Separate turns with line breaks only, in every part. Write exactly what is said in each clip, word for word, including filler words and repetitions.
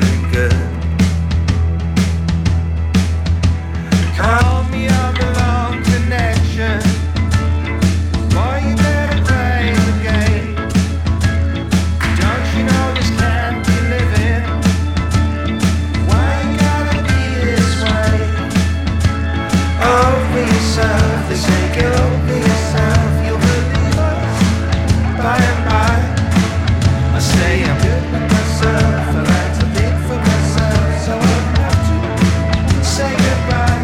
really good. Call me on the long connection. Boy, you better play the game. Don't you know this can't be living? Why you gotta be this way? Over yourself, they say get over yourself. You'll believe us by and by. I say I'm good with myself, I like to think for myself, so I have to say goodbye.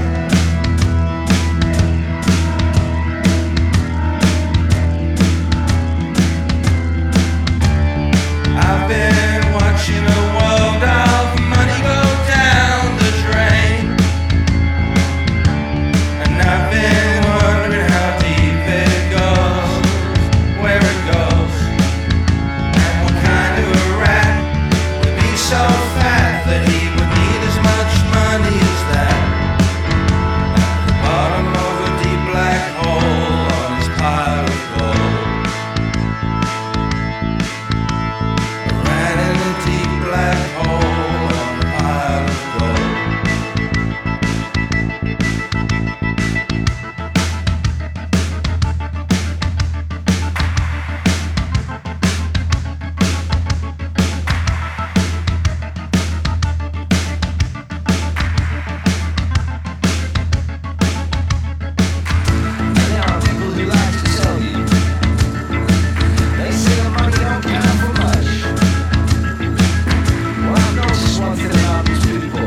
I've been watching a world of money go down the drain, and I've been wondering how deep it goes, where it goes, and what kind of a rat would be so fat that he would need as much money as that. At the bottom of a deep black hole on his pile of gold. A rat in a deep black hole on a pile of gold.
There are people who like to sell you. They say the money don't count for much. Well, I've noticed one thing about these people.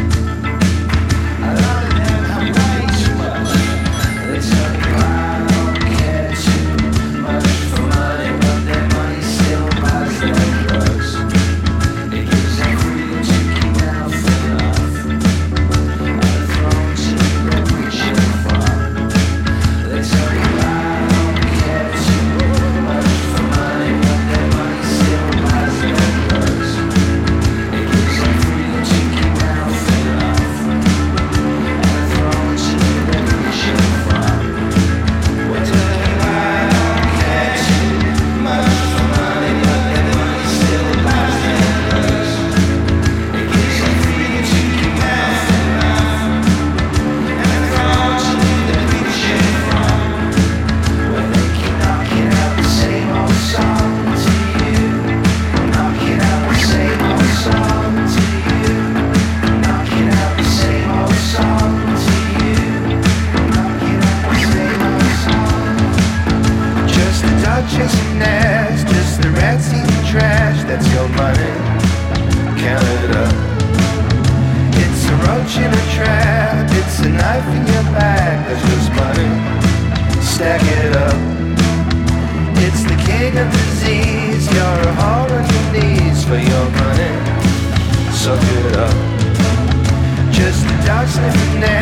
A lot of them have way too much. They tell you I don't care too much for money, but their money still buys their drugs. It gives them freedom to keep their foot off. On the throne to their reaching from. They tell you I don't care too much for money, but their money still buys their drugs. It gives them freedom to keep their foot off. On the throne to their reaching from. What do they I don't care too much for money, but their money still buys their drugs. It gives them freedom to keep their foot off. And the throne to their reaching from. Where they keep knocking out the same old song to you. Knocking out the same old song to you. Knocking out the same old song to you. Knocking out the same old song.
Just the Duchess and Nash, just the rats eating trash, that's your money. Count it up. It's a roach in a trap, it's a knife in your back, that's just money. Stack it up. It's the king of disease, you're a whore on your knees for your money. Suck it up. Just the dog sniffing Nash.